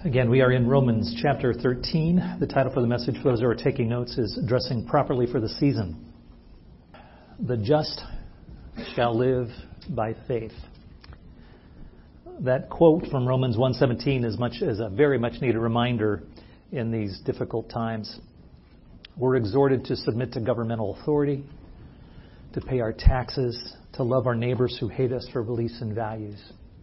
Again, we are in Romans chapter 13. The title for the message, for those who are taking notes, is Dressing Properly for the Season. The just shall live by faith. That quote from Romans 1:17 is a very much needed reminder in these difficult times. We're exhorted to submit to governmental authority, to pay our taxes, to love our neighbors who hate us for beliefs and values.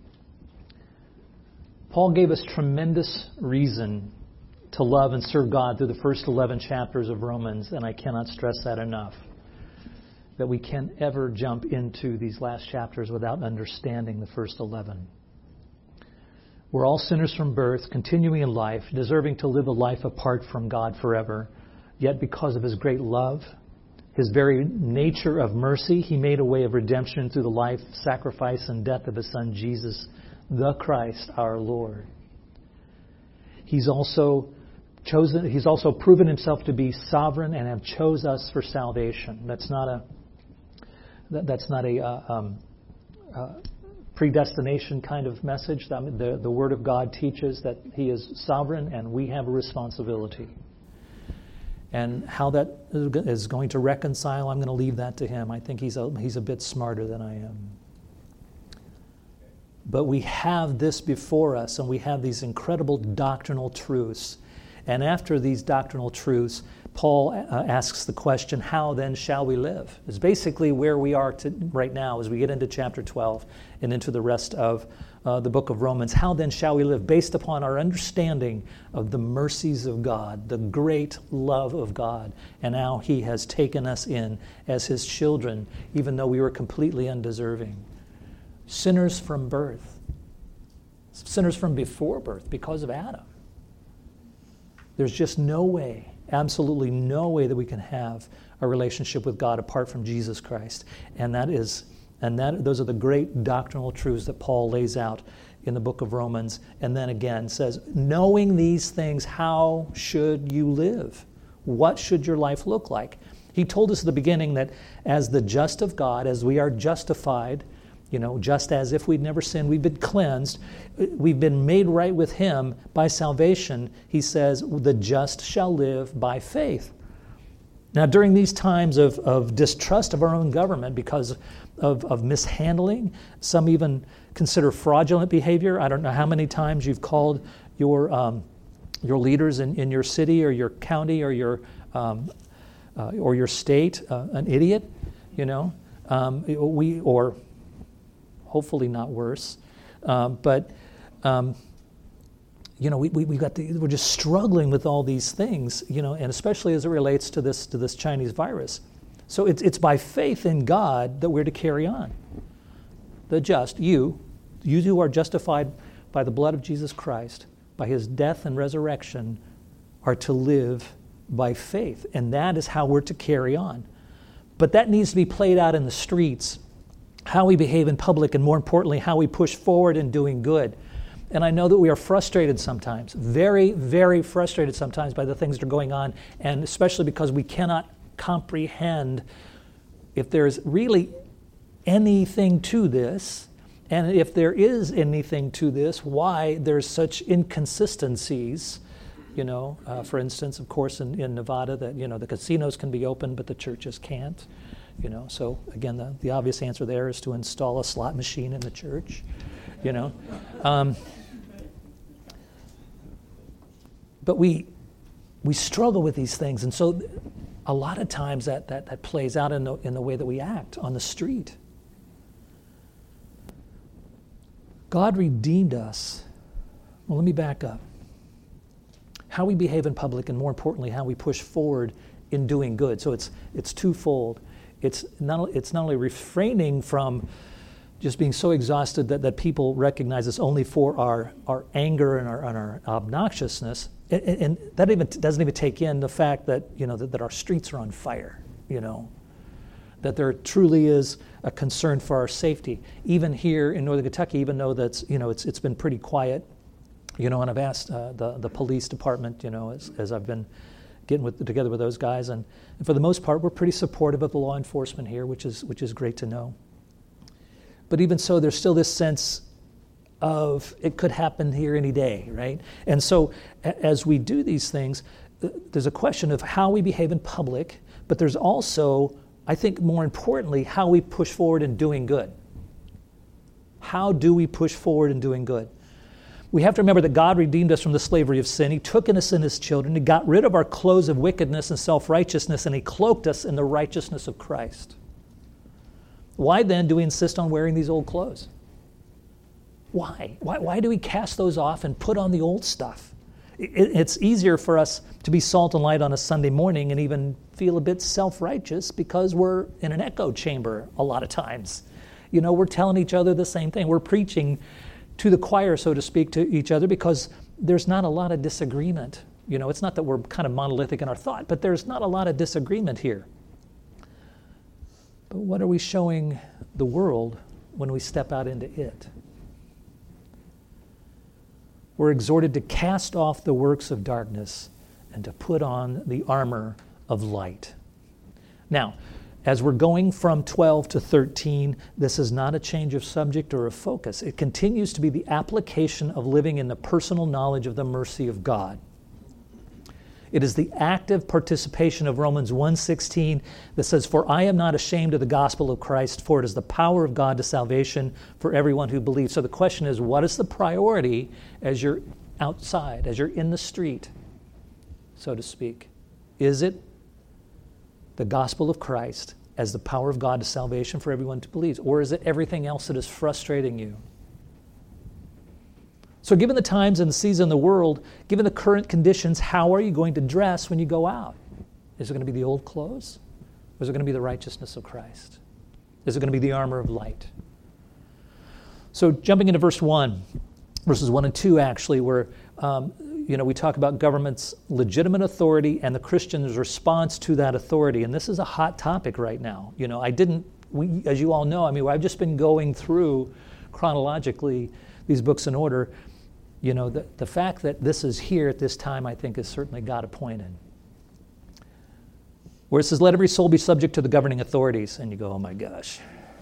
Paul gave us tremendous reason to love and serve God through the first 11 chapters of Romans, and I cannot stress that enough, that we can't ever jump into these last chapters without understanding the first 11. We're all sinners from birth, continuing in life, deserving to live a life apart from God forever. Yet because of His great love, His very nature of mercy, He made a way of redemption through the life, sacrifice, and death of His Son, Jesus, the Christ, our Lord. He's also proven Himself to be sovereign and have chose us for salvation. That's not a predestination kind of message. The Word of God teaches that He is sovereign and we have a responsibility. And how that is going to reconcile, I'm going to leave that to Him. I think He's a bit smarter than I am. But we have this before us, and we have these incredible doctrinal truths. And after these doctrinal truths, Paul asks the question, how then shall we live? It's basically where we are right now as we get into chapter 12 and into the rest of the book of Romans. How then shall we live? Based upon our understanding of the mercies of God, the great love of God, and how He has taken us in as His children, even though we were completely undeserving. Sinners from birth. Sinners from before birth because of Adam. There's just no way, absolutely no way that we can have a relationship with God apart from Jesus Christ. Those are the great doctrinal truths that Paul lays out in the book of Romans. And then again says, knowing these things, how should you live? What should your life look like? He told us at the beginning that as the just of God, as we are justified, just as if we'd never sinned, we've been cleansed, we've been made right with Him by salvation. He says, the just shall live by faith. Now, during these times of distrust of our own government because of mishandling, some even consider fraudulent behavior. I don't know how many times you've called your leaders in your city or your county or your state an idiot, or hopefully not worse, we're just struggling with all these things, and especially as it relates to this Chinese virus. So it's by faith in God that we're to carry on. The just, you who are justified by the blood of Jesus Christ, by His death and resurrection, are to live by faith, and that is how we're to carry on. But that needs to be played out in the streets. How we behave in public, and more importantly, how we push forward in doing good. And I know that we are frustrated sometimes, very, very frustrated sometimes by the things that are going on, and especially because we cannot comprehend if there's really anything to this, and if there is anything to this, why there's such inconsistencies. For instance, of course, in Nevada, that the casinos can be open, but the churches can't. So again, the obvious answer there is to install a slot machine in the church. But we struggle with these things, and so a lot of times that plays out in the way that we act on the street. God redeemed us. Well, let me back up. How we behave in public, and more importantly, how we push forward in doing good. So it's twofold. It's not only refraining from just being so exhausted that people recognize us only for our anger and our obnoxiousness, and that doesn't even take in the fact that that our streets are on fire, that there truly is a concern for our safety. Even here in Northern Kentucky, even though it's been pretty quiet, and I've asked the police department, as I've been getting together with those guys, and for the most part, we're pretty supportive of the law enforcement here, which is great to know. But even so, there's still this sense of it could happen here any day, right? And so as we do these things, there's a question of how we behave in public, but there's also, I think more importantly, how we push forward in doing good. How do we push forward in doing good? We have to remember that God redeemed us from the slavery of sin. He took us in His children. He got rid of our clothes of wickedness and self-righteousness, and He cloaked us in the righteousness of Christ. Why then do we insist on wearing these old clothes? Why? Why do we cast those off and put on the old stuff? It's easier for us to be salt and light on a Sunday morning and even feel a bit self-righteous because we're in an echo chamber a lot of times. You know, we're telling each other the same thing. We're preaching to the choir, so to speak, to each other because there's not a lot of disagreement. You know, it's not that we're kind of monolithic in our thought, but there's not a lot of disagreement here. But what are we showing the world when we step out into it? We're exhorted to cast off the works of darkness and to put on the armor of light. Now, as we're going from 12 to 13, this is not a change of subject or of focus. It continues to be the application of living in the personal knowledge of the mercy of God. It is the active participation of Romans 1:16 that says, "For I am not ashamed of the gospel of Christ, for it is the power of God to salvation for everyone who believes." So the question is, what is the priority as you're outside, as you're in the street, so to speak? Is it the gospel of Christ as the power of God to salvation for everyone who believes? Or is it everything else that is frustrating you? So given the times and the season of the world, given the current conditions, how are you going to dress when you go out? Is it going to be the old clothes? Or is it going to be the righteousness of Christ? Is it going to be the armor of light? So jumping into verses 1 and 2 actually, where we talk about government's legitimate authority and the Christian's response to that authority. And this is a hot topic right now. You know, as you all know, I've just been going through chronologically these books in order. You know, the fact that this is here at this time, I think, is certainly God appointed. Where it says, "Let every soul be subject to the governing authorities." And you go, oh my gosh.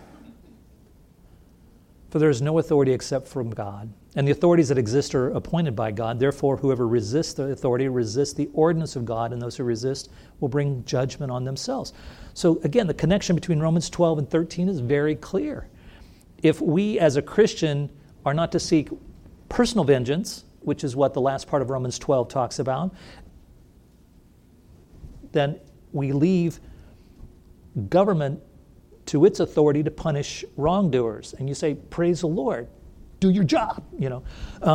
"For there is no authority except from God, and the authorities that exist are appointed by God. Therefore, whoever resists the authority resists the ordinance of God, and those who resist will bring judgment on themselves." So again, the connection between Romans 12 and 13 is very clear. If we as a Christian are not to seek personal vengeance, which is what the last part of Romans 12 talks about, then we leave government to its authority to punish wrongdoers. And you say, praise the Lord, do your job, you know.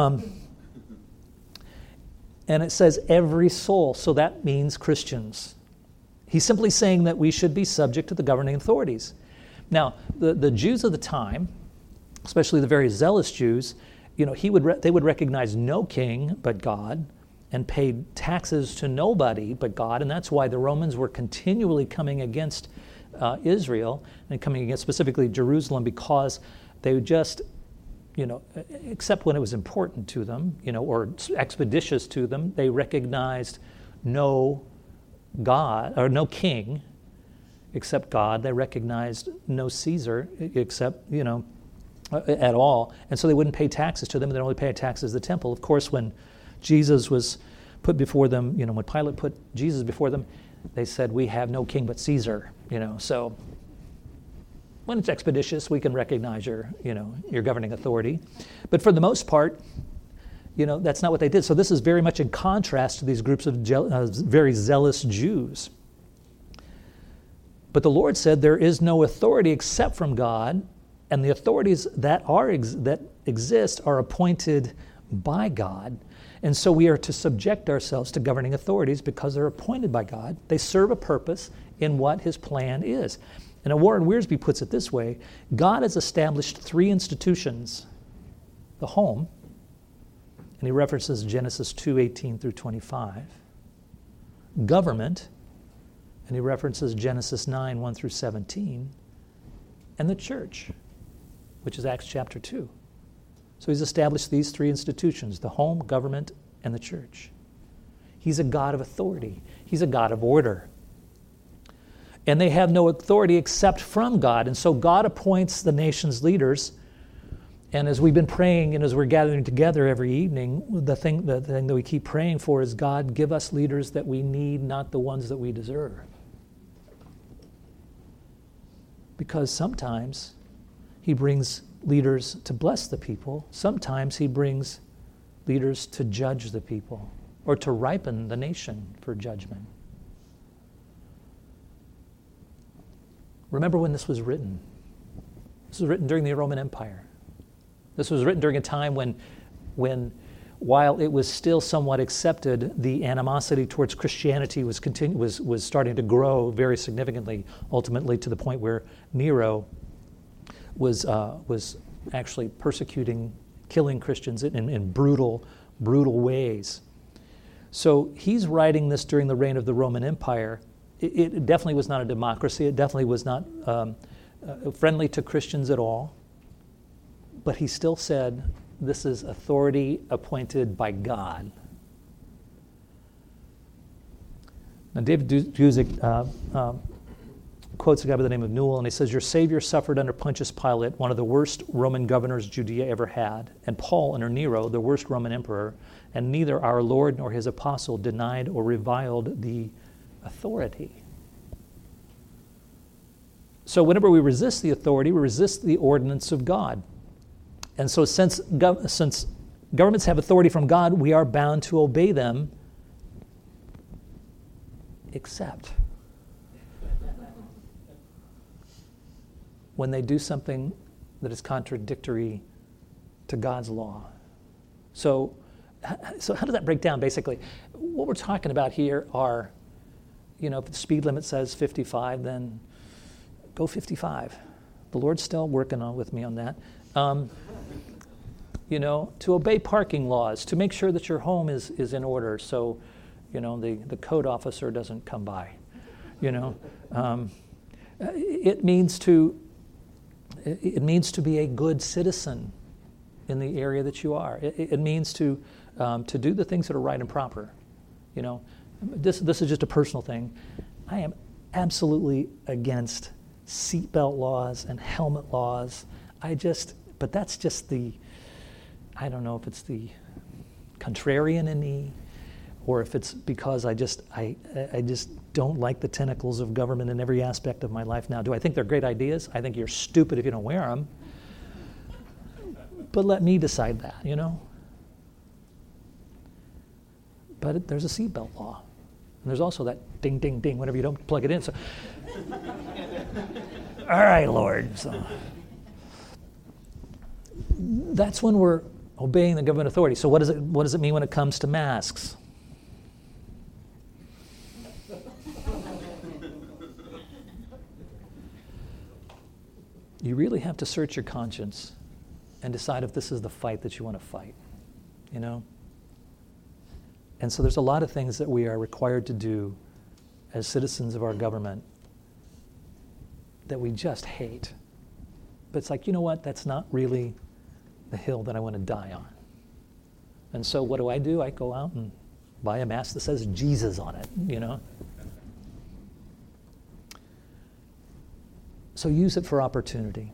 And it says every soul, so that means Christians. He's simply saying that we should be subject to the governing authorities. Now, the Jews of the time, especially the very zealous Jews, you know, they would recognize no king but God and paid taxes to nobody but God, and that's why the Romans were continually coming against Israel and coming against specifically Jerusalem, because they would just, you know, except when it was important to them, you know, or expeditious to them, they recognized no God or no king except God. They recognized no Caesar except, you know, at all. And so they wouldn't pay taxes to them. They'd only pay taxes to the temple. Of course, when Jesus was put before them, you know, when Pilate put Jesus before them, they said, "We have no king but Caesar," you know. So when it's expeditious, we can recognize your governing authority. But for the most part, you know, that's not what they did. So this is very much in contrast to these groups of very zealous Jews. But the Lord said there is no authority except from God, and the authorities that exist are appointed by God. And so we are to subject ourselves to governing authorities because they're appointed by God. They serve a purpose in what His plan is. And Warren Wiersbe puts it this way: God has established 3 institutions: the home, and he references Genesis 2:18 through 25, government, and he references Genesis 9:1 through 17, and the church, which is Acts chapter 2. So he's established these 3 institutions: the home, government, and the church. He's a God of authority. He's a God of order. And they have no authority except from God. And so God appoints the nation's leaders And as we've been praying and as we're gathering together every evening, the thing that we keep praying for is, God, give us leaders that we need, not the ones that we deserve. Because sometimes he brings leaders to bless the people. Sometimes he brings leaders to judge the people or to ripen the nation for judgment. Remember when this was written? This was written during the Roman Empire. This was written during a time when while it was still somewhat accepted, the animosity towards Christianity was starting to grow very significantly, ultimately to the point where Nero was actually persecuting, killing Christians in brutal ways. So he's writing this during the reign of the Roman Empire. It definitely was not a democracy. It definitely was not friendly to Christians at all. But he still said, this is authority appointed by God. Now, David Guzik quotes a guy by the name of Newell, and he says, your Savior suffered under Pontius Pilate, one of the worst Roman governors Judea ever had, and Paul under Nero, the worst Roman emperor, and neither our Lord nor his apostle denied or reviled the authority. So whenever we resist the authority, we resist the ordinance of God. And so since governments have authority from God, we are bound to obey them, except when they do something that is contradictory to God's law. So how does that break down, basically? What we're talking about here are, if the speed limit says 55, then go 55. The Lord's still working with me on that. To obey parking laws, to make sure that your home is in order so, the code officer doesn't come by. It means to be a good citizen in the area that you are. It means to do the things that are right and proper. This is just a personal thing. I am absolutely against seatbelt laws and helmet laws. But that's just I don't know if it's the contrarian in me, or if it's because I just don't like the tentacles of government in every aspect of my life now. Do I think they're great ideas? I think you're stupid if you don't wear them. But let me decide that, But there's a seatbelt law. And there's also that ding, ding, ding whenever you don't plug it in. So, all right, Lord. So that's when we're obeying the government authority. So what does it mean when it comes to masks? You really have to search your conscience and decide if this is the fight that you want to fight, And so there's a lot of things that we are required to do as citizens of our government that we just hate. But it's like, you know what? That's not really the hill that I want to die on. And so what do? I go out and buy a mask that says Jesus on it, So use it for opportunity.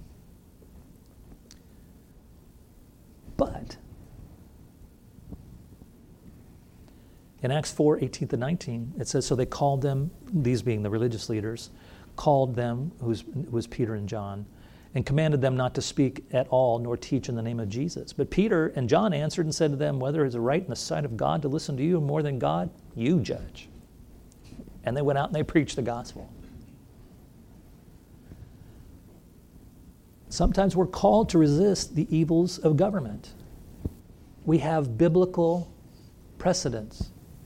But in Acts 4, 18 to 19, it says, so they called them, these being the religious leaders, called them, who was Peter and John, and commanded them not to speak at all nor teach in the name of Jesus. But Peter and John answered and said to them, whether it is right in the sight of God to listen to you more than God, you judge. And they went out and they preached the gospel. Sometimes we're called to resist the evils of government. We have biblical precedents.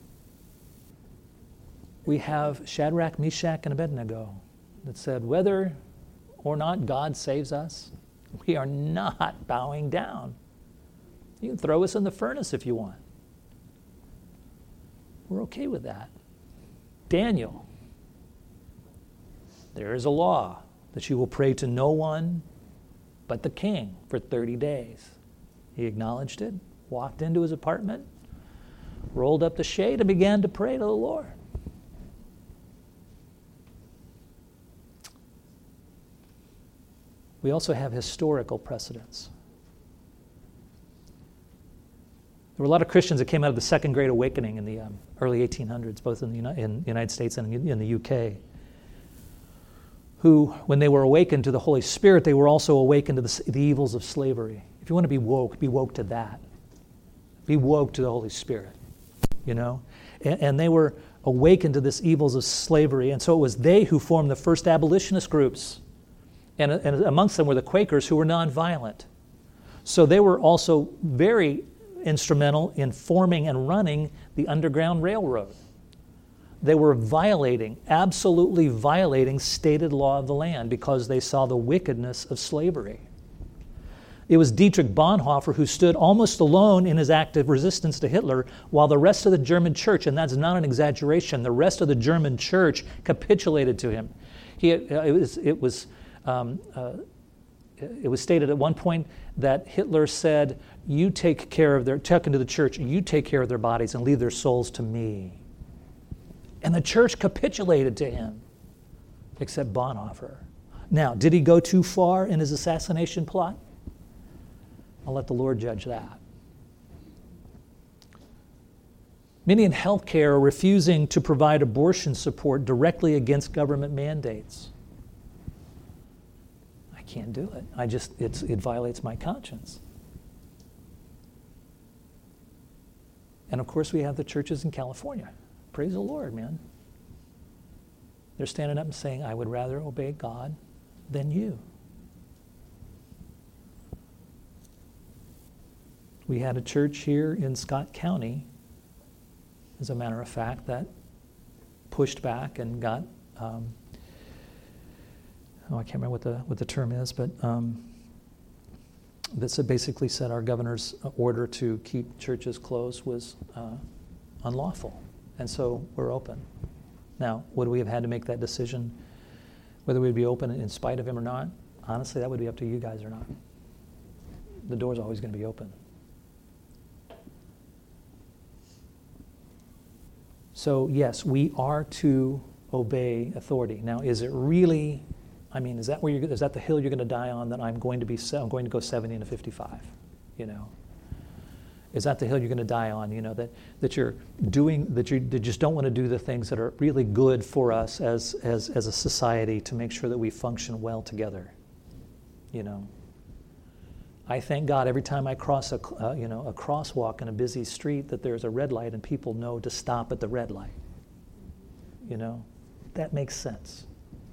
We have Shadrach, Meshach, and Abednego that said, whether or not God saves us, we are not bowing down. You can throw us in the furnace if you want. We're okay with that. Daniel, there is a law that you will pray to no one but the king for 30 days. He acknowledged it, walked into his apartment, rolled up the shade, and began to pray to the Lord. We also have historical precedents. There were a lot of Christians that came out of the Second Great Awakening in the early 1800s, both in the United States and in the UK, who, when they were awakened to the Holy Spirit, they were also awakened to the evils of slavery. If you want to be woke to that. Be woke to the Holy Spirit, you know? And they were awakened to this evils of slavery, and so it was they who formed the first abolitionist groups. And amongst them were the Quakers, who were nonviolent. So they were also very instrumental in forming and running the Underground Railroad. They were absolutely violating stated law of the land because they saw the wickedness of slavery. It was Dietrich Bonhoeffer who stood almost alone in his active resistance to Hitler, while the rest of the German church, and that's not an exaggeration, the rest of the German church capitulated to him. It was stated at one point that Hitler said, "You take care of talking to the church, you take care of their bodies and leave their souls to me." And the church capitulated to him, except Bonhoeffer. Now, did he go too far in his assassination plot? I'll let the Lord judge that. Many in healthcare are refusing to provide abortion support directly against government mandates. I can't do it. It violates my conscience. And of course, we have the churches in California. Praise the Lord, man. They're standing up and saying, "I would rather obey God than you." We had a church here in Scott County, as a matter of fact, that pushed back and got, I can't remember what the term is, but that basically said our governor's order to keep churches closed was unlawful. And so we're open. Now, would we have had to make that decision, whether we'd be open in spite of him or not? Honestly, that would be up to you guys or not. The door's always going to be open. So yes, we are to obey authority. Now, is it really? Is that is that the hill you're going to die on? That I'm going to go 70 and 55. You know, is that the hill you're going to die on? You know, that you just don't want to do the things that are really good for us as a society to make sure that we function well together. You know, I thank God every time I cross a crosswalk in a busy street that there's a red light and people know to stop at the red light. You know, that makes sense.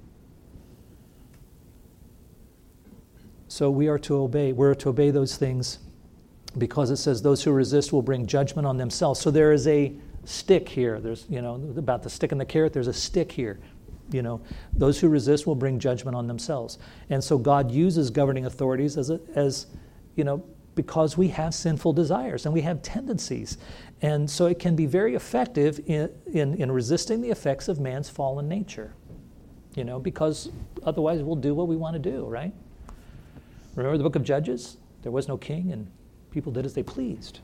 So we are to obey. We're to obey those things because it says those who resist will bring judgment on themselves. So there is a stick here. There's, about the stick and the carrot, there's a stick here. Those who resist will bring judgment on themselves. And so God uses governing authorities as because we have sinful desires and we have tendencies. And so it can be very effective in resisting the effects of man's fallen nature, because otherwise we'll do what we want to do, right? Remember the book of Judges? There was no king and people did as they pleased.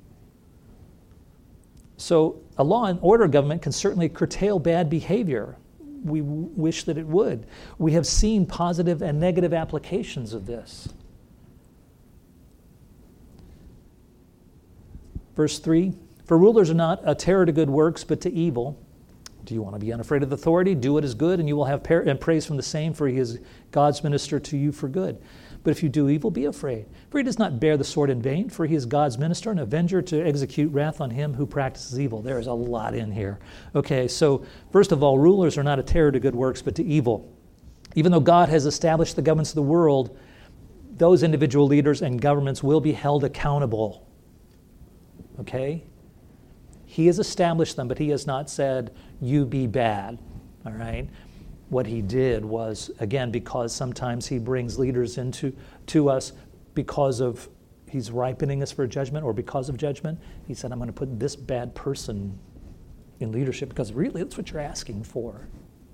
So a law and order government can certainly curtail bad behavior. We wish that it would. We have seen positive and negative applications of this. Verse 3, "For rulers are not a terror to good works, but to evil. Do you want to be unafraid of authority? Do what is good, and you will have praise from the same, for he is God's minister to you for good. But if you do evil, be afraid. For he does not bear the sword in vain, for he is God's minister, an avenger to execute wrath on him who practices evil." There is a lot in here. Okay, so first of all, rulers are not a terror to good works, but to evil. Even though God has established the governments of the world, those individual leaders and governments will be held accountable. Okay? He has established them, but he has not said, you be bad. All right? What he did was, again, because sometimes he brings leaders to us because of he's ripening us for judgment or because of judgment, he said, I'm going to put this bad person in leadership because really that's what you're asking for.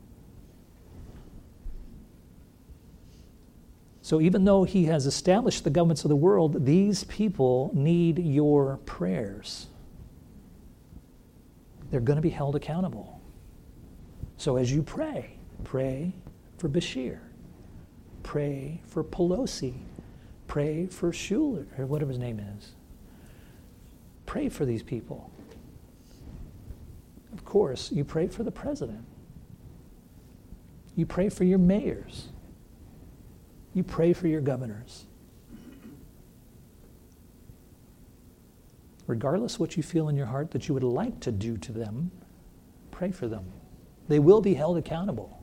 So even though he has established the governments of the world, these people need your prayers. They're going to be held accountable. So as you pray for Bashir, pray for Pelosi, pray for Schuller, or whatever his name is. Pray for these people. Of course, you pray for the president. You pray for your mayors. You pray for your governors. Regardless what you feel in your heart that you would like to do to them, pray for them. They will be held accountable.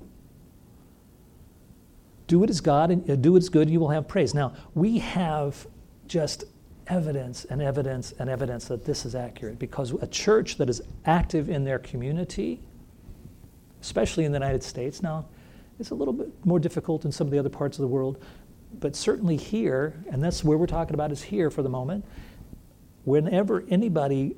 Do what is God and do what is good, you will have praise. Now, we have just evidence and evidence and evidence that this is accurate, because a church that is active in their community, especially in the United States, now it's a little bit more difficult in some of the other parts of the world, but certainly here, and that's where we're talking about, is here for the moment. Whenever any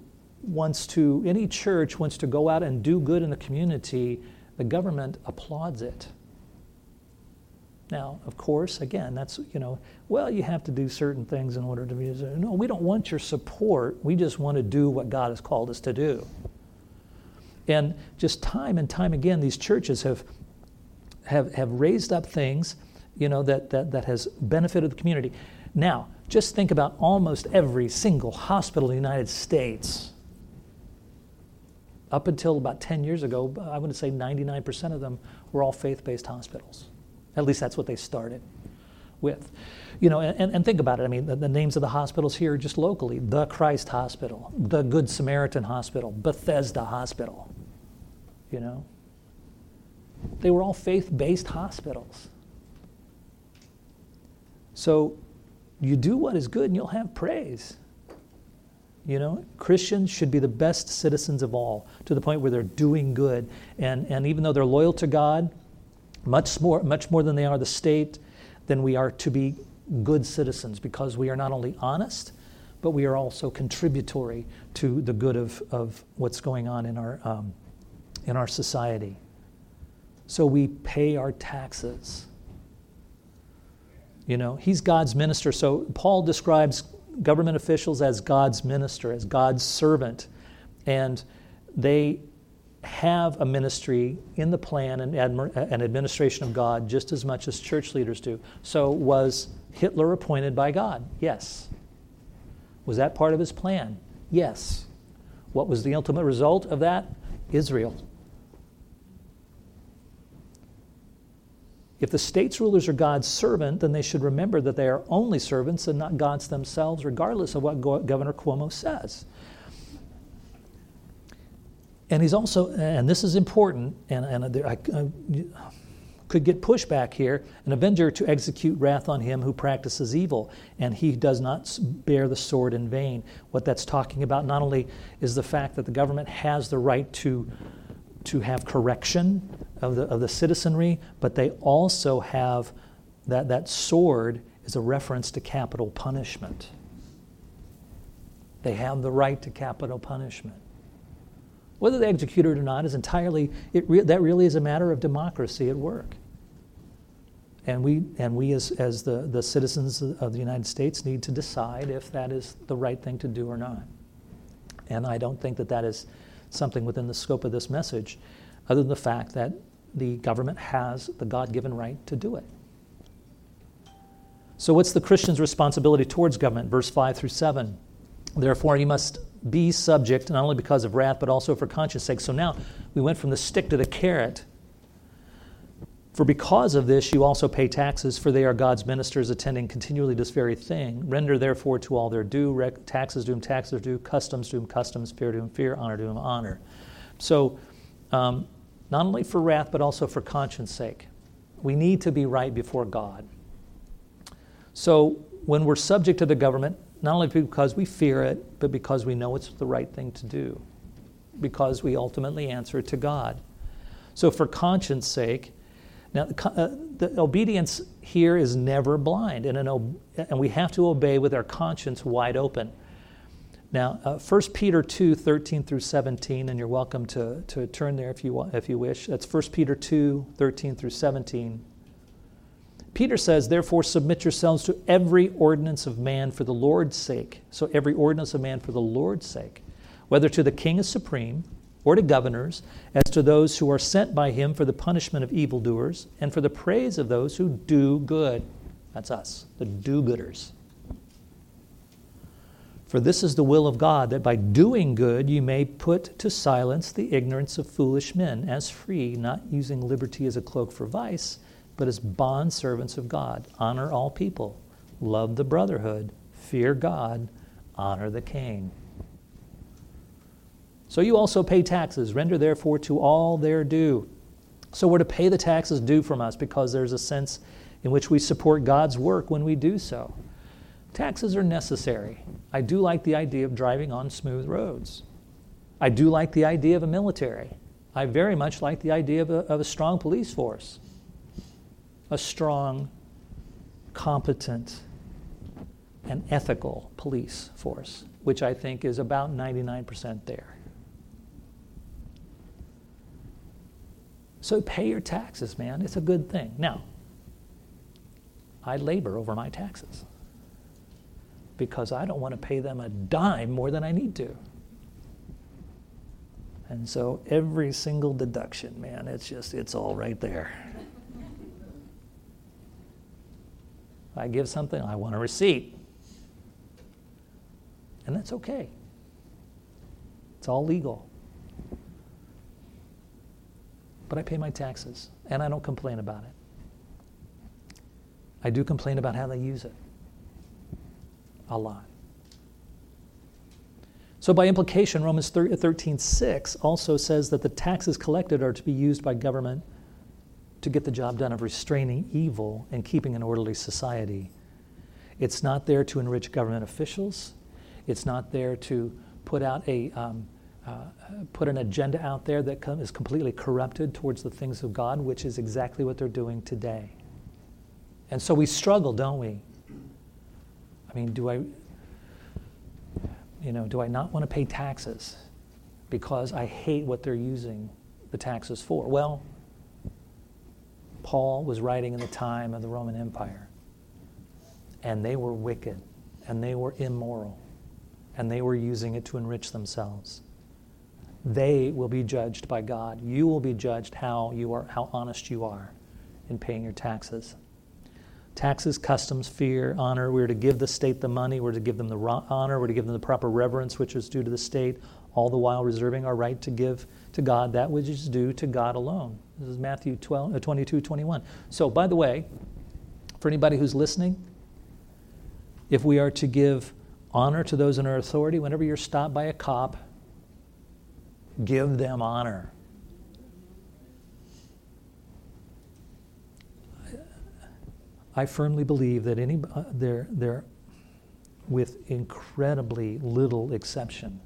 church wants to go out and do good in the community, the government applauds it. Now, of course, again, that's, you have to do certain things in order to be, no, we don't want your support. We just want to do what God has called us to do. And just time and time again, these churches have raised up things, that has benefited the community. Now, just think about almost every single hospital in the United States. Up until about 10 years ago, I would say 99% of them were all faith-based hospitals. At least that's what they started with. And think about it. I mean, the names of the hospitals here just locally: the Christ Hospital, the Good Samaritan Hospital, Bethesda Hospital. They were all faith-based hospitals. So you do what is good and you'll have praise. Christians should be the best citizens of all, to the point where they're doing good. And even though they're loyal to God, much more than they are the state, then we are to be good citizens, because we are not only honest, but we are also contributory to the good of what's going on in our society. So we pay our taxes. He's God's minister. So Paul describes government officials as God's minister, as God's servant. And they have a ministry in the plan and administration of God just as much as church leaders do. So was Hitler appointed by God? Yes. Was that part of his plan? Yes. What was the ultimate result of that? Israel. If the state's rulers are God's servant, then they should remember that they are only servants and not gods themselves, regardless of what Governor Cuomo says. And he's also, and this is important, and I could get pushback here, an avenger to execute wrath on him who practices evil, and he does not bear the sword in vain. What that's talking about not only is the fact that the government has the right to have correction of the citizenry, but they also have that sword is a reference to capital punishment. They have the right to capital punishment. Whether they execute it or not is entirely, that really is a matter of democracy at work. And we as the citizens of the United States need to decide if that is the right thing to do or not. And I don't think that is something within the scope of this message, other than the fact that the government has the God-given right to do it. So what's the Christian's responsibility towards government? Verse 5 through 7. Therefore, you must be subject, not only because of wrath, but also for conscience sake. So now we went from the stick to the carrot. For because of this, you also pay taxes, for they are God's ministers, attending continually this very thing. Render therefore to all their due, taxes to whom taxes are due, customs to whom customs, fear to whom fear, honor to whom honor. So not only for wrath, but also for conscience sake. We need to be right before God. So when we're subject to the government, not only because we fear it, but because we know it's the right thing to do, because we ultimately answer to God. So for conscience sake, now the obedience here is never blind, and we have to obey with our conscience wide open. Now, 1 Peter 2, 13 through 17, and you're welcome to turn there if you wish. That's 1 Peter 2, 13 through 17. Peter says, therefore submit yourselves to every ordinance of man for the Lord's sake. So every ordinance of man for the Lord's sake, whether to the king as supreme, or to governors, as to those who are sent by him for the punishment of evildoers, and for the praise of those who do good. That's us, the do-gooders. For this is the will of God, that by doing good you may put to silence the ignorance of foolish men, as free, not using liberty as a cloak for vice, but as bondservants of God. Honor all people, love the brotherhood, fear God, honor the king. So you also pay taxes, render therefore to all their due. So we're to pay the taxes due from us because there's a sense in which we support God's work when we do so. Taxes are necessary. I do like the idea of driving on smooth roads. I do like the idea of a military. I very much like the idea of a strong police force. A strong, competent, and ethical police force, which I think is about 99% there. So pay your taxes, man. It's a good thing. Now, I labor over my taxes because I don't want to pay them a dime more than I need to. And so every single deduction, man, it's all right there. I give something, I want a receipt. And that's okay. It's all legal. But I pay my taxes, and I don't complain about it. I do complain about how they use it. A lot. So by implication, Romans 13:6 also says that the taxes collected are to be used by government to get the job done of restraining evil and keeping an orderly society. It's not there to enrich government officials. It's not there to put out put an agenda out there that is completely corrupted towards the things of God, which is exactly what they're doing today. And so we struggle, don't we? I mean, do I not want to pay taxes because I hate what they're using the taxes for? Well, Paul was writing in the time of the Roman Empire, and they were wicked, and they were immoral, and they were using it to enrich themselves. They will be judged by God. You will be judged how honest you are in paying your taxes. Taxes, customs, fear, honor. We're to give the state the money. We're to give them the honor. We're to give them the proper reverence, which is due to the state, all the while reserving our right to give to God that which is due to God alone. This is Matthew 22:21. So, by the way, for anybody who's listening, if we are to give honor to those in our authority, whenever you're stopped by a cop, give them honor. I firmly believe that there, with incredibly little exception,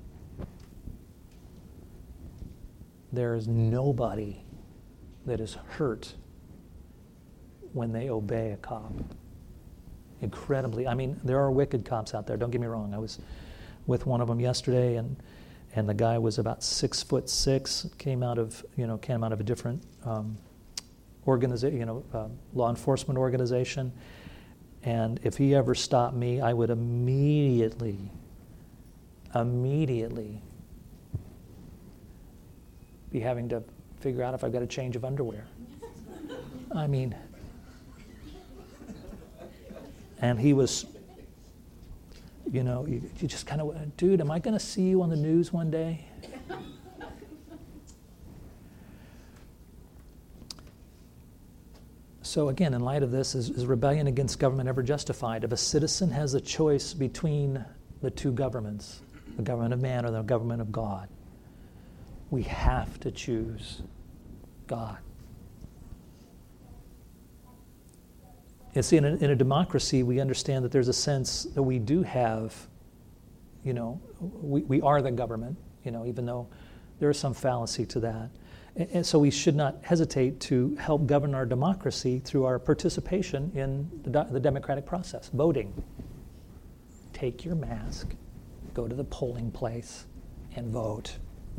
there is nobody that is hurt when they obey a cop. Incredibly. I mean, there are wicked cops out there. Don't get me wrong. I was with one of them yesterday, and the guy was about 6'6", came out of a different organization, law enforcement organization. And if he ever stopped me, I would immediately be having to figure out if I've got a change of underwear. I mean, and he was, you just kind of, dude, am I going to see you on the news one day? So again, in light of this, is rebellion against government ever justified? If a citizen has a choice between the two governments, the government of man or the government of God, we have to choose God. And see, in a democracy, we understand that there's a sense that we do have, we are the government, even though there is some fallacy to that. And so we should not hesitate to help govern our democracy through our participation in the democratic process, voting. Take your mask, go to the polling place, and vote.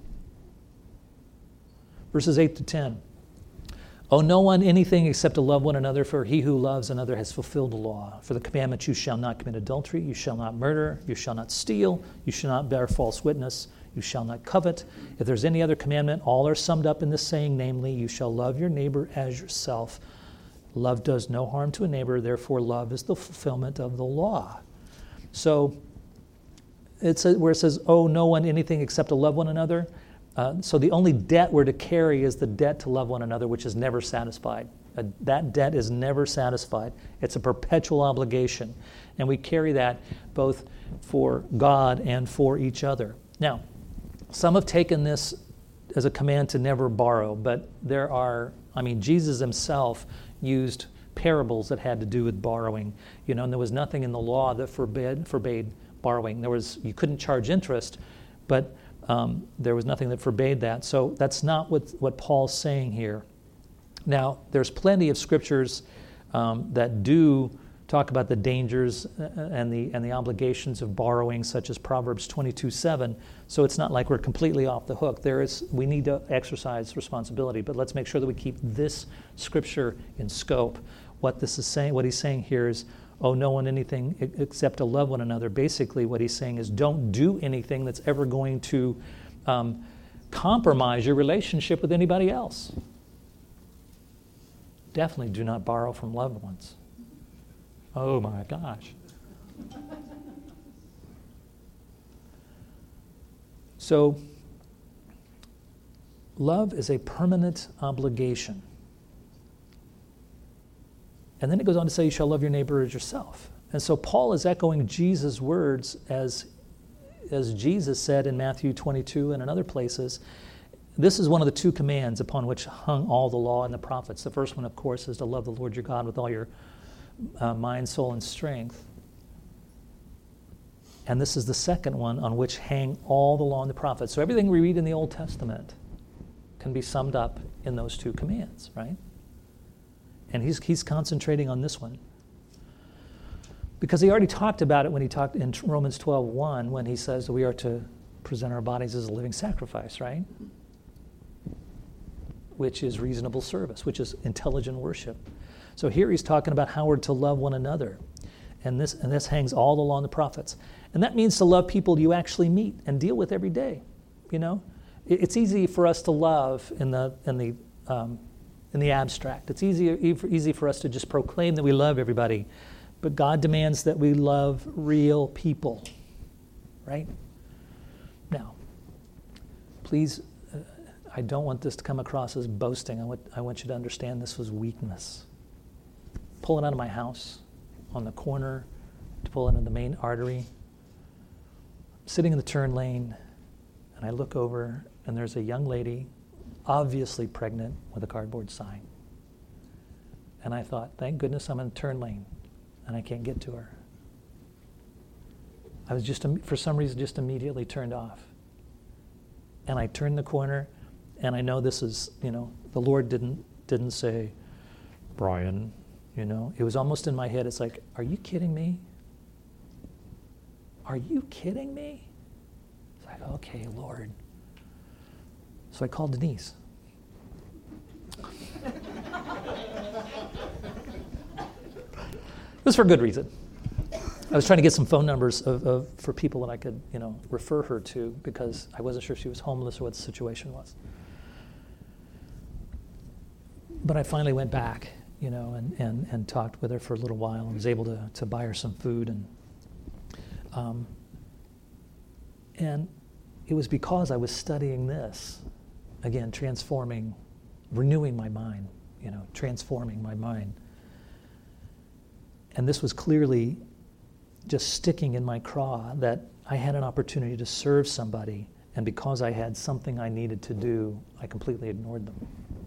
Verses 8 to 10. Owe no one anything except to love one another, for he who loves another has fulfilled the law. For the commandment, you shall not commit adultery, you shall not murder, you shall not steal, you shall not bear false witness, you shall not covet. If there's any other commandment, all are summed up in this saying, namely, you shall love your neighbor as yourself. Love does no harm to a neighbor, therefore love is the fulfillment of the law. So where it says, owe no one anything except to love one another. So the only debt we're to carry is the debt to love one another, which is never satisfied. That debt is never satisfied. It's a perpetual obligation. And we carry that both for God and for each other. Now, some have taken this as a command to never borrow, but Jesus himself used parables that had to do with borrowing, and there was nothing in the law that forbade borrowing. You couldn't charge interest, but there was nothing that forbade that. So that's not what Paul's saying here. Now, there's plenty of scriptures that do talk about the dangers and the obligations of borrowing, such as Proverbs 22:7. So it's not like we're completely off the hook. We need to exercise responsibility, but let's make sure that we keep this scripture in scope. What he's saying here is, owe no one anything except to love one another. Basically, what he's saying is, don't do anything that's ever going to compromise your relationship with anybody else. Definitely do not borrow from loved ones. Oh my gosh. So, love is a permanent obligation. And then it goes on to say, you shall love your neighbor as yourself. And so Paul is echoing Jesus' words as Jesus said in Matthew 22 and in other places. This is one of the two commands upon which hung all the law and the prophets. The first one, of course, is to love the Lord your God with all your mind, soul, and strength. And this is the second one on which hang all the law and the prophets. So everything we read in the Old Testament can be summed up in those two commands, right? And he's concentrating on this one. Because he already talked about it when he talked in Romans 12:1, when he says that we are to present our bodies as a living sacrifice, right? Which is reasonable service, which is intelligent worship. So here he's talking about how we're to love one another. And this hangs all the law and the prophets. And that means to love people you actually meet and deal with every day. It's easy for us to love in the abstract. It's easy for us to just proclaim that we love everybody. But God demands that we love real people, right? Now, please, I don't want this to come across as boasting. I want you to understand this was weakness. Pulling out of my house on the corner to pull into the main artery, sitting in the turn lane, and I look over and there's a young lady, obviously pregnant, with a cardboard sign. And I thought, thank goodness I'm in the turn lane and I can't get to her. I was for some reason, just immediately turned off. And I turned the corner, and I know this is, the Lord didn't say, Brian, it was almost in my head. It's like, are you kidding me? Are you kidding me? It's like, okay, Lord. So I called Denise. It was for good reason. I was trying to get some phone numbers for people that I could, refer her to, because I wasn't sure if she was homeless or what the situation was. But I finally went back, and talked with her for a little while and was able to buy her some food. And it was because I was studying this, again, renewing my mind, transforming my mind. And this was clearly just sticking in my craw that I had an opportunity to serve somebody, and because I had something I needed to do, I completely ignored them.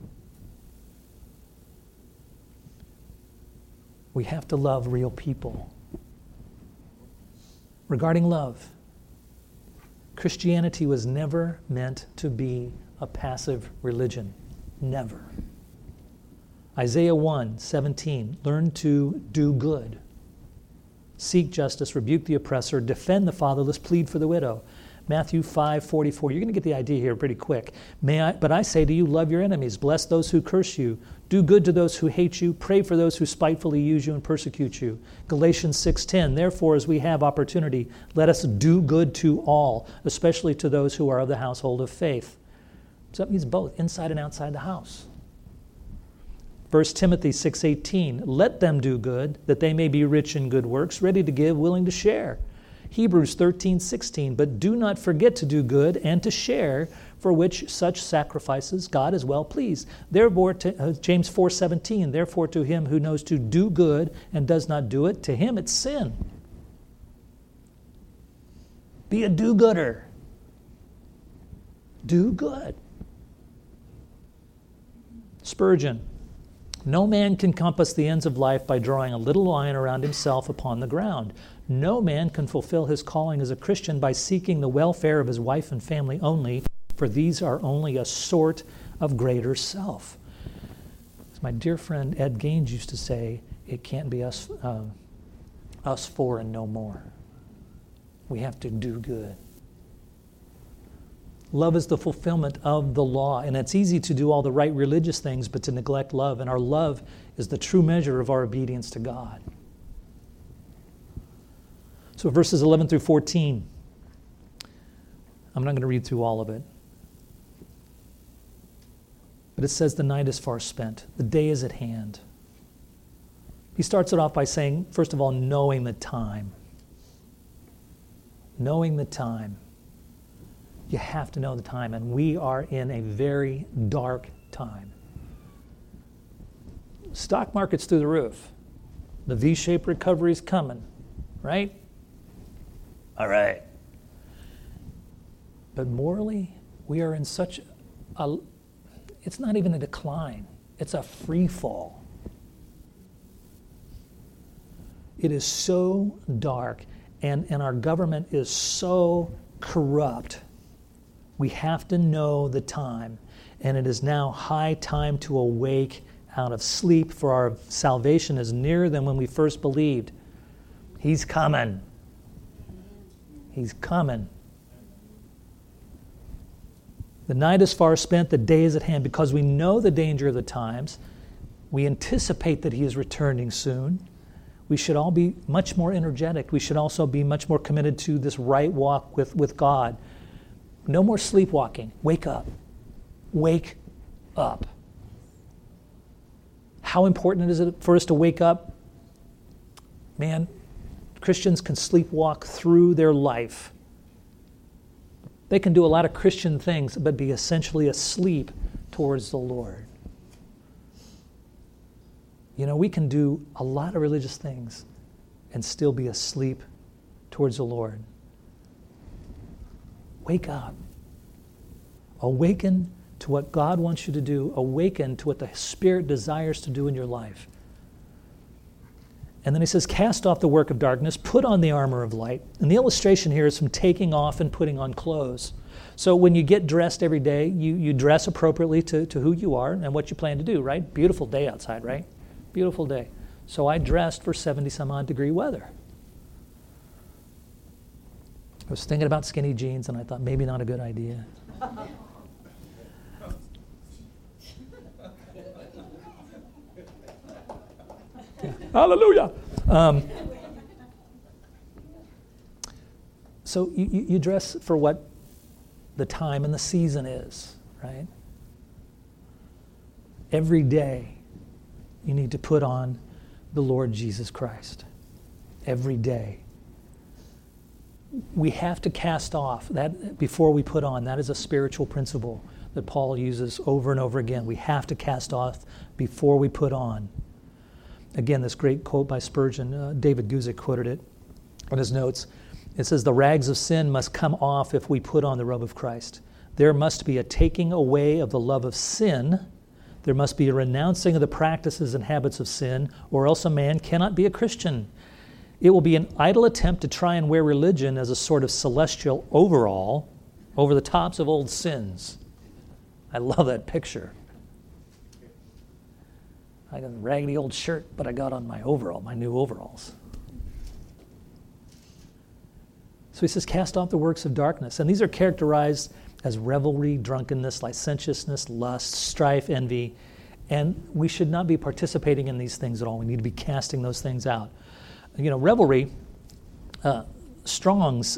We have to love real people. Regarding love, Christianity was never meant to be a passive religion. Never. Isaiah 1:17, learn to do good. Seek justice, rebuke the oppressor, defend the fatherless, plead for the widow. Matthew 5:44. You're going to get the idea here pretty quick. But I say to you, love your enemies, bless those who curse you, do good to those who hate you, pray for those who spitefully use you and persecute you. Galatians 6:10. Therefore, as we have opportunity, let us do good to all, especially to those who are of the household of faith. So that means both, inside and outside the house. 1 Timothy 6:18. Let them do good, that they may be rich in good works, ready to give, willing to share. Hebrews 13:16, but do not forget to do good and to share, for which such sacrifices God is well pleased. Therefore, James 4:17, therefore to him who knows to do good and does not do it, to him it's sin. Be a do-gooder. Do good. Spurgeon, no man can compass the ends of life by drawing a little line around himself upon the ground. No man can fulfill his calling as a Christian by seeking the welfare of his wife and family only, for these are only a sort of greater self. As my dear friend Ed Gaines used to say, it can't be us four and no more. We have to do good. Love is the fulfillment of the law, and it's easy to do all the right religious things, but to neglect love, and our love is the true measure of our obedience to God. So verses 11 through 14, I'm not going to read through all of it, but it says the night is far spent, the day is at hand. He starts it off by saying, first of all, knowing the time. Knowing the time. You have to know the time, and we are in a very dark time. Stock market's through the roof. The V-shaped recovery is coming, right? All right. But morally, we are in such a, it's not even a decline, it's a free fall. It is so dark, and our government is so corrupt. We have to know the time, and it is now high time to awake out of sleep, for our salvation is nearer than when we first believed. He's coming. He's coming. The night is far spent, the day is at hand. Because we know the danger of the times, we anticipate that he is returning soon. We should all be much more energetic. We should also be much more committed to this right walk with God. No more sleepwalking. Wake up. Wake up. How important is it for us to wake up? Man, Christians can sleepwalk through their life. They can do a lot of Christian things, but be essentially asleep towards the Lord. You know, we can do a lot of religious things and still be asleep towards the Lord. Wake up. Awaken to what God wants you to do. Awaken to what the Spirit desires to do in your life. And then he says, cast off the work of darkness, put on the armor of light. And the illustration here is from taking off and putting on clothes. So when you get dressed every day, you dress appropriately to who you are and what you plan to do, right? Beautiful day outside, right? Beautiful day. So I dressed for 70-some-odd degree weather. I was thinking about skinny jeans, and I thought maybe not a good idea. Yeah. Hallelujah. So you dress for what the time and the season is, right? Every day you need to put on the Lord Jesus Christ. Every day. We have to cast off that before we put on. That is a spiritual principle that Paul uses over and over again. We have to cast off before we put on. Again, this great quote by Spurgeon, David Guzik quoted it on his notes. It says, the rags of sin must come off if we put on the robe of Christ. There must be a taking away of the love of sin. There must be a renouncing of the practices and habits of sin, or else a man cannot be a Christian. It will be an idle attempt to try and wear religion as a sort of celestial overall over the tops of old sins. I love that picture. I got a raggedy old shirt, but I got on my overall, my new overalls. So he says, cast off the works of darkness. And these are characterized as revelry, drunkenness, licentiousness, lust, strife, envy. And we should not be participating in these things at all. We need to be casting those things out. You know, revelry, Strong's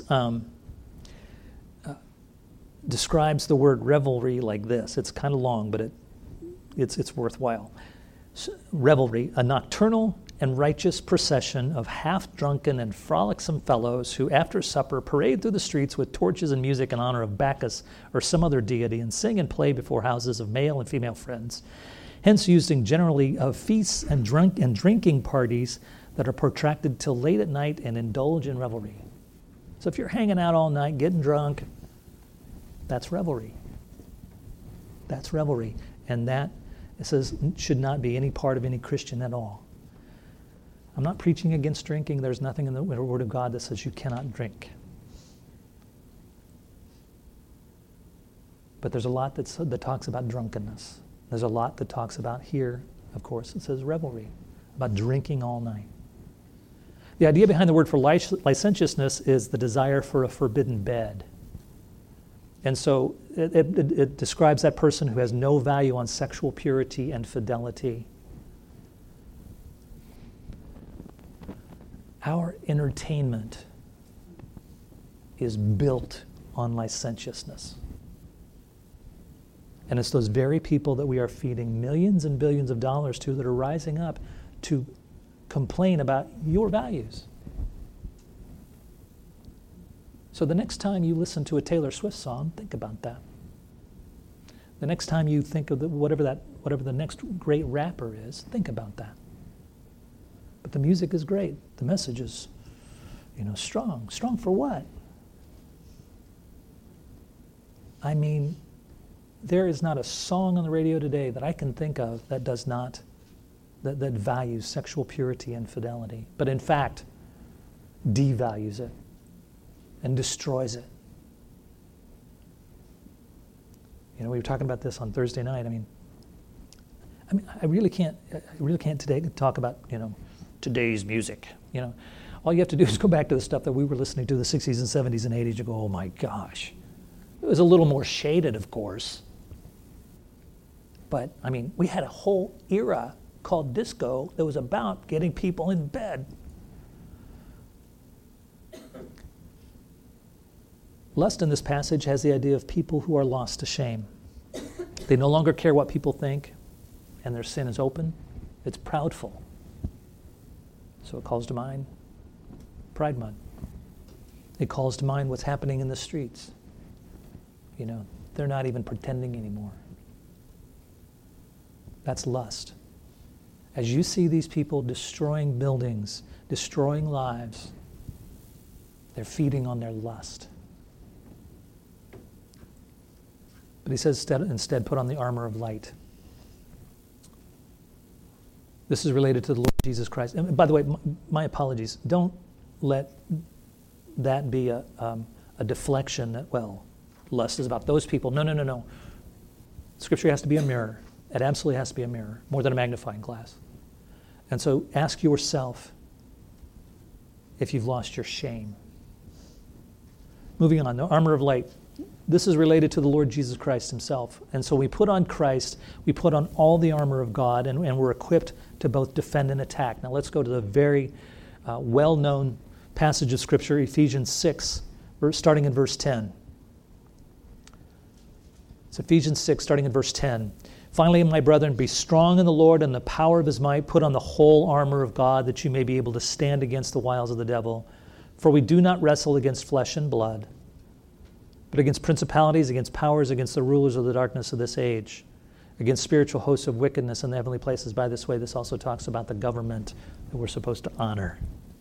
describes the word revelry like this. It's kind of long, but it's worthwhile. Revelry, a nocturnal and righteous procession of half-drunken and frolicsome fellows who after supper parade through the streets with torches and music in honor of Bacchus or some other deity and sing and play before houses of male and female friends, hence using generally of feasts and drinking parties that are protracted till late at night and indulge in revelry. So if you're hanging out all night, getting drunk, that's revelry. That's revelry. And that, it says, should not be any part of any Christian at all. I'm not preaching against drinking. There's nothing in the Word of God that says you cannot drink. But there's a lot that talks about drunkenness. There's a lot that talks about here, of course, it says revelry, about drinking all night. The idea behind the word for licentiousness is the desire for a forbidden bed. And so it describes that person who has no value on sexual purity and fidelity. Our entertainment is built on licentiousness. And it's those very people that we are feeding millions and billions of dollars to that are rising up to complain about your values. So the next time you listen to a Taylor Swift song, think about that. The next time you think of whatever the next great rapper is, think about that. But the music is great. The message is, strong. Strong for what? I mean, there is not a song on the radio today that I can think of that does not, that values sexual purity and fidelity, but in fact, devalues it and destroys it. We were talking about this on Thursday night. I mean, I really can't today talk about, today's music. All you have to do is go back to the stuff that we were listening to the 60s and 70s and 80s and go, oh my gosh. It was a little more shaded, of course. But, we had a whole era called disco that was about getting people in bed. Lust in this passage has the idea of people who are lost to shame. They no longer care what people think, and their sin is open. It's proudful. So it calls to mind Pride Month. It calls to mind what's happening in the streets. They're not even pretending anymore. That's lust. As you see these people destroying buildings, destroying lives, they're feeding on their lust. But he says instead, put on the armor of light. This is related to the Lord Jesus Christ. And by the way, my apologies. Don't let that be a deflection that, lust is about those people. No. Scripture has to be a mirror. It absolutely has to be a mirror, more than a magnifying glass. And so ask yourself if you've lost your shame. Moving on, the armor of light. This is related to the Lord Jesus Christ himself. And so we put on Christ, we put on all the armor of God, and we're equipped to both defend and attack. Now let's go to the very well-known passage of Scripture, Ephesians 6, starting in verse 10. It's Ephesians 6, starting in verse 10. Finally, my brethren, be strong in the Lord and the power of his might. Put on the whole armor of God, that you may be able to stand against the wiles of the devil. For we do not wrestle against flesh and blood, but against principalities, against powers, against the rulers of the darkness of this age, against spiritual hosts of wickedness in the heavenly places. By this way, this also talks about the government that we're supposed to honor.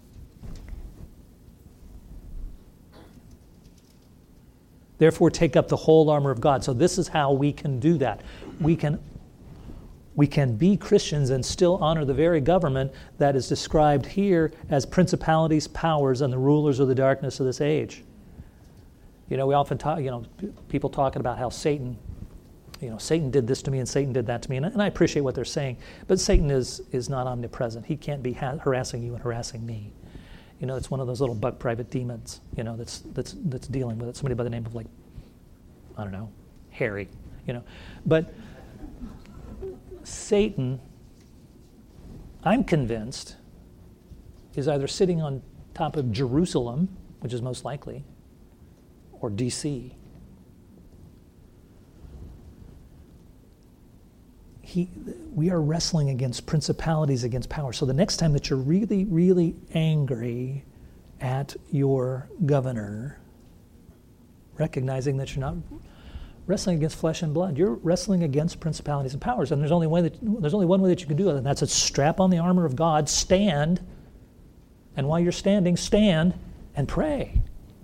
Therefore, take up the whole armor of God. So this is how we can do that. We can be Christians and still honor the very government that is described here as principalities, powers, and the rulers of the darkness of this age. We often talk, people talking about how Satan did this to me and Satan did that to me. And I appreciate what they're saying. But Satan is not omnipresent. He can't be harassing you and harassing me. It's one of those little buck private demons, that's dealing with it. Somebody by the name of Harry, But Satan, I'm convinced, is either sitting on top of Jerusalem, which is most likely, or D.C. we are wrestling against principalities, against power. So the next time that you're really, really angry at your governor, recognizing that you're not wrestling against flesh and blood, you're wrestling against principalities and powers. And there's only one way that you can do it, and that's to strap on the armor of God, stand, and while you're standing, stand and pray.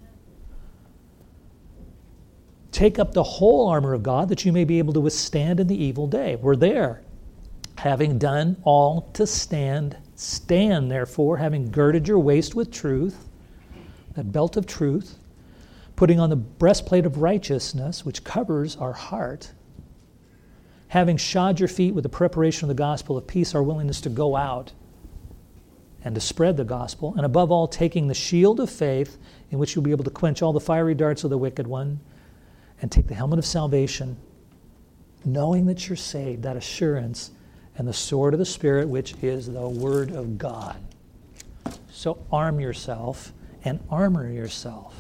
Take up the whole armor of God that you may be able to withstand in the evil day. We're there. Having done all to stand, stand therefore, having girded your waist with truth, that belt of truth, putting on the breastplate of righteousness, which covers our heart, having shod your feet with the preparation of the gospel of peace, our willingness to go out and to spread the gospel, and above all, taking the shield of faith, in which you'll be able to quench all the fiery darts of the wicked one, and take the helmet of salvation, knowing that you're saved, that assurance, and the sword of the Spirit, which is the Word of God. So arm yourself and armor yourself.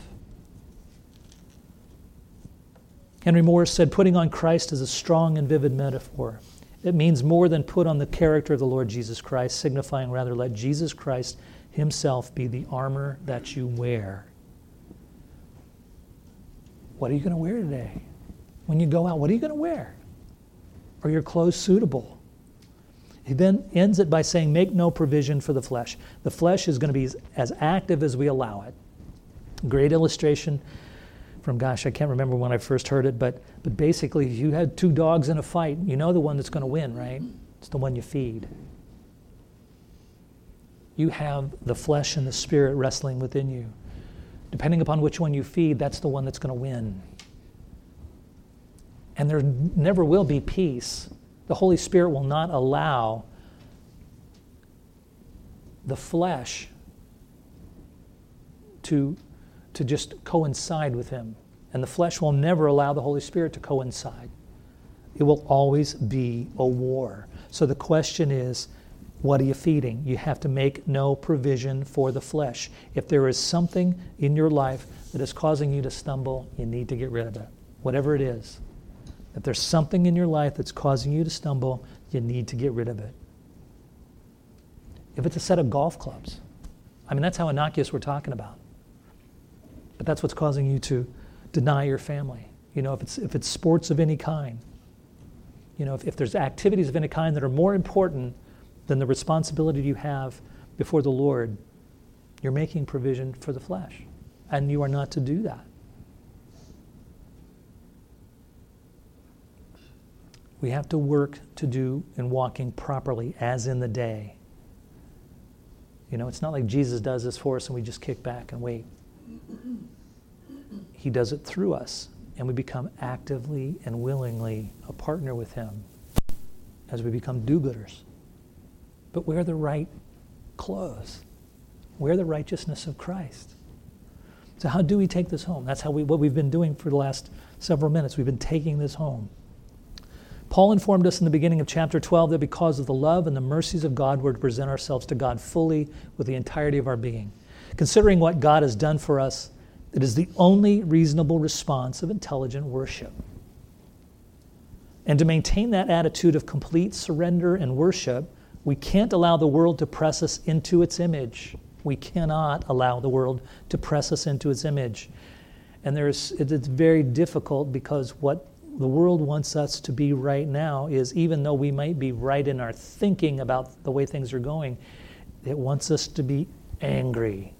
Henry Morris said, putting on Christ is a strong and vivid metaphor. It means more than put on the character of the Lord Jesus Christ, signifying rather let Jesus Christ himself be the armor that you wear. What are you going to wear today? When you go out, what are you going to wear? Are your clothes suitable? He then ends it by saying, make no provision for the flesh. The flesh is going to be as active as we allow it. Great illustration from, I can't remember when I first heard it, but basically, if you had two dogs in a fight, you know the one that's going to win, right? It's the one you feed. You have the flesh and the spirit wrestling within you. Depending upon which one you feed, that's the one that's going to win. And there never will be peace. The Holy Spirit will not allow the flesh to just coincide with him. And the flesh will never allow the Holy Spirit to coincide. It will always be a war. So the question is, what are you feeding? You have to make no provision for the flesh. If there is something in your life that is causing you to stumble, you need to get rid of it, whatever it is. If there's something in your life that's causing you to stumble, you need to get rid of it. If it's a set of golf clubs, that's how innocuous we're talking about. But that's what's causing you to deny your family. If it's sports of any kind, if there's activities of any kind that are more important than the responsibility you have before the Lord, you're making provision for the flesh. And you are not to do that. We have to work to do in walking properly as in the day. It's not like Jesus does this for us and we just kick back and wait. He does it through us, and we become actively and willingly a partner with him as we become do-gooders. But wear the right clothes. Wear the righteousness of Christ. So how do we take this home? That's what we've been doing for the last several minutes. We've been taking this home. Paul informed us in the beginning of chapter 12 that because of the love and the mercies of God, we're to present ourselves to God fully with the entirety of our being. Considering what God has done for us, it is the only reasonable response of intelligent worship. And to maintain that attitude of complete surrender and worship, we can't allow the world to press us into its image. We cannot allow the world to press us into its image. And it's very difficult because what the world wants us to be right now is, even though we might be right in our thinking about the way things are going, it wants us to be angry.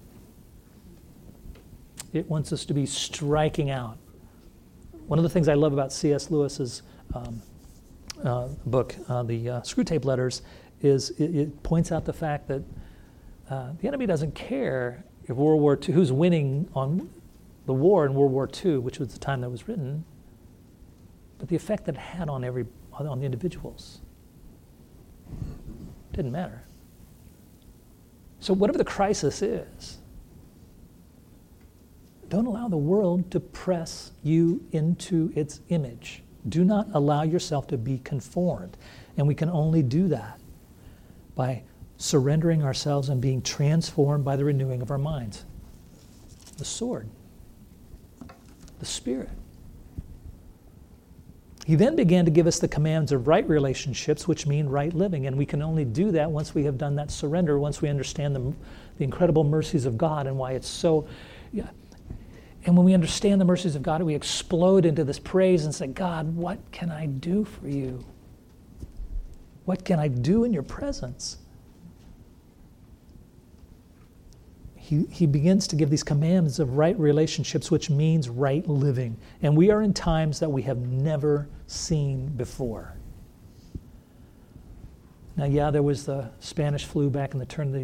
It wants us to be striking out. One of the things I love about C.S. Lewis's book, the Screwtape Letters, is it points out the fact that the enemy doesn't care if World War II, who's winning on the war in World War II, which was the time that was written, but the effect that it had on the individuals. Didn't matter. So whatever the crisis is, don't allow the world to press you into its image. Do not allow yourself to be conformed. And we can only do that by surrendering ourselves and being transformed by the renewing of our minds. The sword, the Spirit. He then began to give us the commands of right relationships, which mean right living. And we can only do that once we have done that surrender, once we understand the incredible mercies of God and why it's so... Yeah. And when we understand the mercies of God, we explode into this praise and say, God, what can I do for you? What can I do in your presence? He begins to give these commands of right relationships, which means right living. And we are in times that we have never seen before. Now, yeah, there was the Spanish flu back in the turn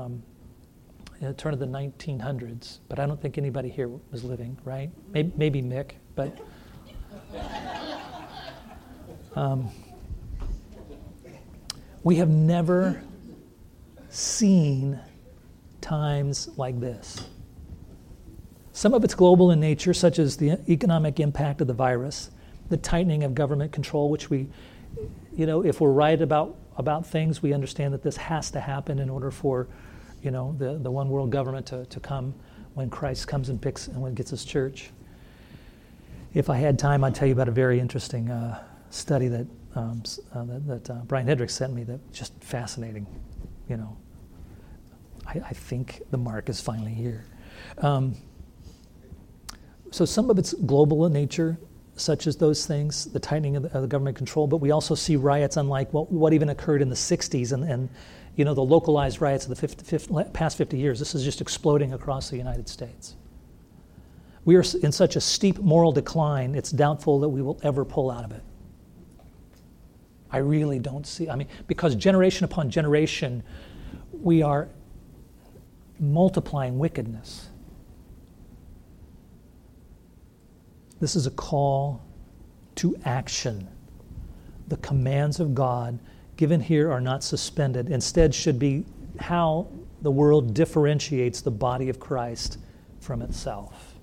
of the 1900s, but I don't think anybody here was living, right? Maybe Mick, but... we have never seen times like this. Some of it's global in nature, such as the economic impact of the virus, the tightening of government control, which we, if we're right about things, we understand that this has to happen in order for, the one world government to come when Christ comes and picks and when gets his church. If I had time, I'd tell you about a very interesting study that Brian Hendricks sent me that just fascinating, I think the mark is finally here. So some of it's global in nature, such as those things, the tightening of the government control, but we also see riots unlike what even occurred in the 60s and the localized riots of the past 50 years. This is just exploding across the United States. We are in such a steep moral decline, it's doubtful that we will ever pull out of it. I really don't see, because generation upon generation, we are multiplying wickedness. This is a call to action. The commands of God given here are not suspended. Instead, should be how the world differentiates the body of Christ from itself.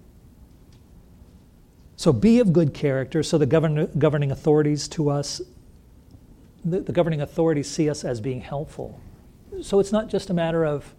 So be of good character, so the governing authorities to us, the governing authorities see us as being helpful. So it's not just a matter of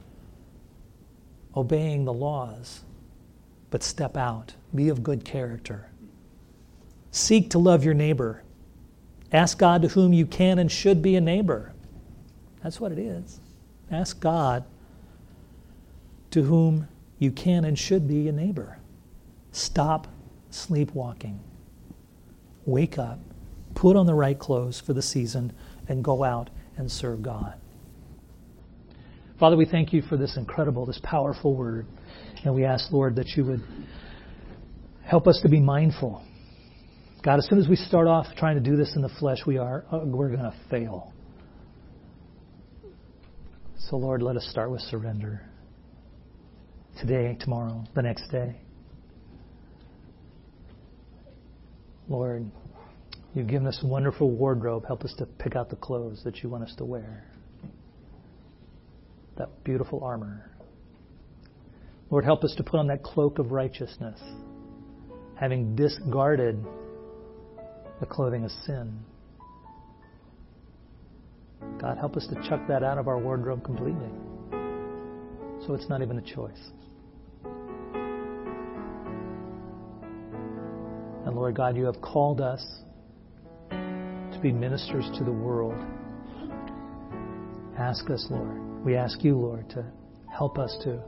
obeying the laws, but step out. Be of good character. Seek to love your neighbor. Ask God to whom you can and should be a neighbor. That's what it is. Ask God to whom you can and should be a neighbor. Stop sleepwalking. Wake up. Put on the right clothes for the season and go out and serve God. Father, we thank you for this incredible, this powerful word. And we ask, Lord, that you would help us to be mindful. God, as soon as we start off trying to do this in the flesh, we're going to fail. So, Lord, let us start with surrender. Today, tomorrow, the next day. Lord, you've given us a wonderful wardrobe. Help us to pick out the clothes that you want us to wear. That beautiful armor. Lord, help us to put on that cloak of righteousness, having discarded the clothing of sin. God, help us to chuck that out of our wardrobe completely, so it's not even a choice. And Lord God, you have called us to be ministers to the world. Ask us, Lord. We ask you, Lord, to help us to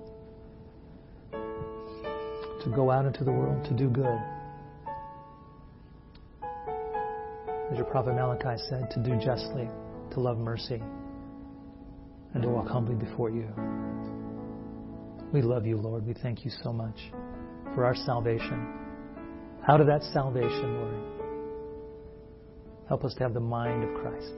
go out into the world, to do good. As your prophet Malachi said, to do justly, to love mercy, and to walk humbly before you. We love you, Lord. We thank you so much for our salvation. Out of that salvation, Lord, help us to have the mind of Christ.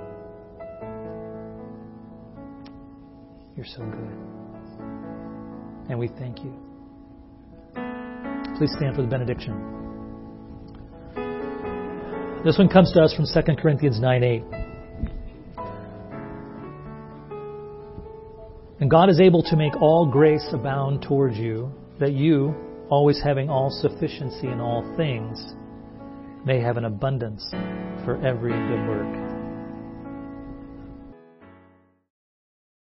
You're so good. And we thank you. Please stand for the benediction. This one comes to us from 2 Corinthians 9:8. And God is able to make all grace abound towards you, that you, always having all sufficiency in all things, may have an abundance for every good work.